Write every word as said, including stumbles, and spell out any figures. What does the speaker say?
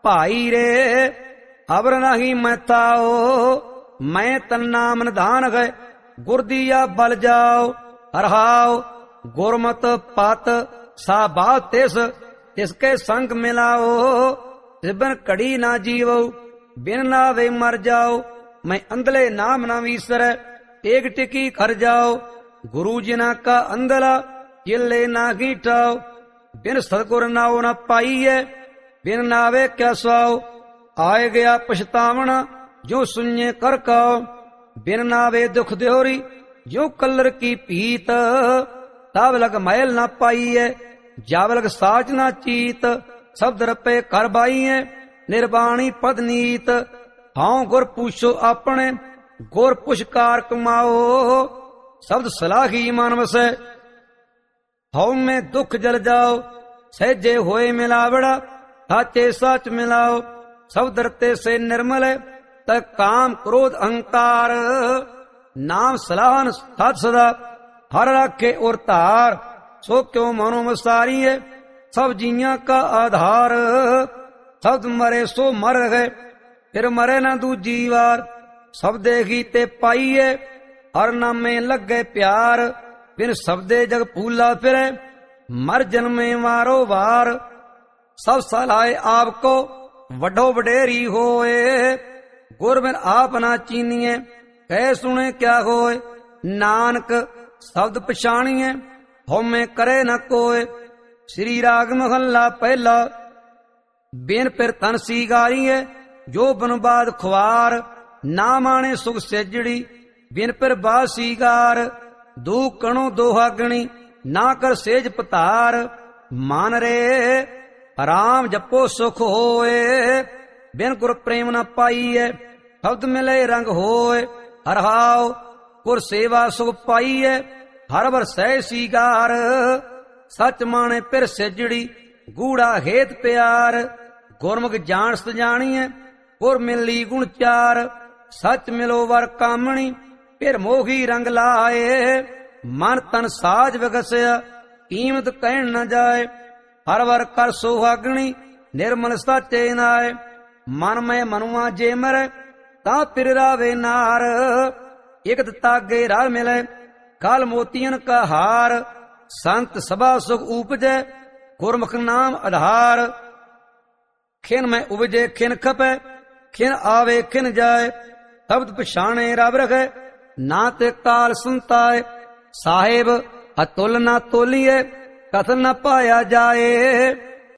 ਭਾਈ ਰੇ ਅਵਰ ਨਹੀਂ ਮੈਂ ਤਾਓ, ਮੈਂ ਤਨ ਨਾਮ ਨਿਧਾਨ ਹੈ ਗੁਰ ਦੀਆ ਬਲ ਜਾਓ। ਰਹਾਉ ਗੁਰਮਤ ਪਤ ਸਾ ਬਾਤ ਤਿਸ, ਤਿਸਕੇ ਸੰਗ ਮਿਲਾਓ। ਤਿਬਨ ਘੜੀ ਨਾ ਜੀਵੋ ਬਿਨ ਨਾਵੇ ਮਰ ਜਾਓ, ਮੈਂ ਅੰਧਲੇ ਨਾਮ ਨਾ ਵੀਸਰੈ ਏਕ ਟਿਕੀ ਕਰ ਜਾਓ। ਗੁਰੂ ਜਿਨਾ ਕਾ ਅੰਧਲਾ ਜਿਲੇ ਨਾ ਗੀਟਾਓ, ਬਿਨ ਸਤਿਗੁਰ ਨਾਉ ਨਾ ਪਾਈਐ ਬਿਨ ਨਾਵੇ ਕਿਆ ਸੁਆਓ। ਆਏ ਗਿਆ ਪਛਤਾਵਣਾ ਜੋ ਸੁਣੇ ਕਰ ਕਾਓ, ਬਿਨ ਨਾਵੇ ਦੁਖ ਦਿਉਰੀ ਜੋ ਕਲਰ ਕੀ ਪੀਤ। ਤਬ ਲਗ ਮਹਿਲ ਨਾ ਪਾਈਐ ਜਬ ਲਗ ਸਾਚ ਨਾ ਚੀਤ, ਸ਼ਬਦ ਰਪੇ ਕਰ ਬਾਈਐ ਨਿਰਬਾਣੀ ਪਦ ਨੀਤ। ਹਾਂ ਗੁਰ ਪੁੱਛੋ ਆਪਣੇ ਗੁਰ ਪੁਸ਼ਕਾਰ ਕਮਾਓ, ਸ਼ਬਦ ਸਲਾਹੀ ਮਨ ਵਸੈ ਹਉ ਮੈਂ ਦੁਖ ਜਲ ਜਾਓ। ਸਹਿਜੇ ਹੋਏ ਮਿਲਾਵੜਾ ਸਾਚੇ ਸੱਚ ਮਿਲਾਓ, ਸ਼ਬਦ ਰਤੇ ਸੇ ਨਿਰਮਲ ਤ ਕਾਮ ਕ੍ਰੋਧ ਅਹੰਕਾਰ। ਨਾਮ ਸਲਾਹਨ ਸਤ ਸਦਾ ਹਰ ਰਾਖੇ ਔਰ ਧਾਰ, ਸੋ ਕਿਉ ਮਨੋ ਮਸਾਰੀਏ ਸਭ ਜੀਆਂ ਕਾ ਆਧਾਰ। ਸ਼ਬਦ ਮਰੇ ਸੋ ਮਰ ਗਏ ਫਿਰ ਮਰੇ ਨਾ ਦੂਜੀ ਵਾਰ, ਸ਼ਬਦੇ ਗੀਤੇ ਪਾਈਏ ਹਰ ਨਾਮੇ ਲੱਗੇ ਪਿਆਰ। ਬਿਨ ਸ਼ਬਦੇ ਜਗ ਭੂਲਾ ਫਿਰੇ ਮਰ ਜਨਮੇ ਵਾਰੋ ਵਾਰ। ਸਭ ਸਲਾਏ ਆਪ ਕੋ ਵੱਡੋ ਵਡੇਰੀ ਹੋਏ, ਗੁਰ ਬਿਨ ਆਪ ਨਾ ਚੀਨੀਏ ਕਹਿ ਸੁਣੇ ਕਿਆ ਹੋਏ। ਨਾਨਕ ਸ਼ਬਦ ਪਛਾਣੀਏ ਹਉਮੈ ਕਰੇ ਨ ਕੋਏ। ਸ੍ਰੀ ਰਾਗ ਮਹੱਲਾ ਪਹਿਲਾ। ਬਿਨ ਫਿਰ ਤਨ ਸੀਗਾਰੀਏ ਜੋ ਬਨਬਾਦ ਖੁਆਰ, ਨਾ ਮਾਣੇ ਸੁਖ ਸੇਜੜੀ ਬਿਨ ਫਿਰ ਬਾਦ ਸੀਗਾਰ। ਦੂ ਕਣੋ ਦੋਹਾਗਣੀ ਨਾ ਕਰ ਸੇਜ ਪਤਾਰ, ਮਨ ਰੇ ਰਾਮ ਜਪੋ ਸੁਖ ਹੋਏ। ਬਿਨ ਗੁਰ ਪ੍ਰੇਮ ਨ ਪਾਈਐ ਸ਼ਬਦ ਮਿਲੇ ਰੰਗ ਹੋਏ। ਹਰਹਾਉ ਗੁਰ ਸੇਵਾ ਸੁਖ ਪਾਈਐ ਹਰ ਵਰ ਸਹਿ ਸੀਗਾਰ। ਸੱਚ ਮਾਣੇ ਫਿਰ ਸੇਜੜੀ ਗੂੜਾ ਹੇਤ ਪਿਆਰ, ਗੁਰਮੁਖ ਜਾਣ ਸਜਾਣੀਐ ਗੁਰ ਮਿਲੀ ਗੁਣ ਚਾਰ। ਸੱਚ ਮਿਲੋ ਵਰ ਕਾਮਣੀ ਫਿਰ ਮੋਹੀ ਰੰਗ ਲਾਏ, ਮਨ ਤਨ ਸਾਜ ਵਿਗਸਿਆ ਕੀਮਤ ਕਹਿਣ ਨ ਜਾਏ। ਹਰ ਵਰ ਕਰ ਸੁਹਾਗਣੀ ਨਿਰਮਲ ਸਾਚੇ ਨਾਏ, ਮਨ ਮੈਂ ਮਨੁਆ ਜੇ ਮਰੈ ਤਾਂ ਫਿਰ ਰਾਵੇ ਨਾਰ। ਇਕ ਤਾਗੇ ਰਲ ਮਿਲੇ ਕਾਲ ਮੋਤੀਆਂ ਕਾ ਹਾਰ, ਸੰਤ ਸਭਾ ਸੁਖ ਉਪਜੈ ਗੁਰਮੁਖ ਨਾਮ ਆਧਾਰ। ਖਿਨ ਮੈਂ ਉਪਜੇ ਖਿਨ ਖਪੈ ਖਿਨ ਆਵੇ ਖਿਨ ਜਾਏ, ਸ਼ਬਦ ਪਛਾਣੇ ਰਬ ਰਖੈ ਨਾ ਤੇ ਕਾਲ ਸੰਤਾਏ। ਸਾਹਿਬ ਅਤੁਲ ਨਾ ਤੋਲੀਏ ਕਥਨ ਨ ਪਾਇਆ ਜਾਏ,